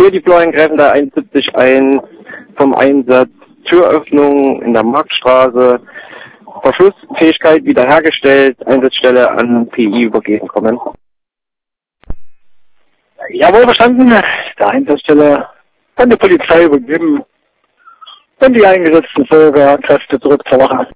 Hier die Blauen greifen da 71 ein vom Einsatz Türöffnung in der Marktstraße, Verschlussfähigkeit wiederhergestellt, Einsatzstelle an PI übergeben kommen. Jawohl, verstanden. Der Einsatzstelle an die Polizei übergeben und die eingesetzten Bürgerkräfte zurück zur Wache.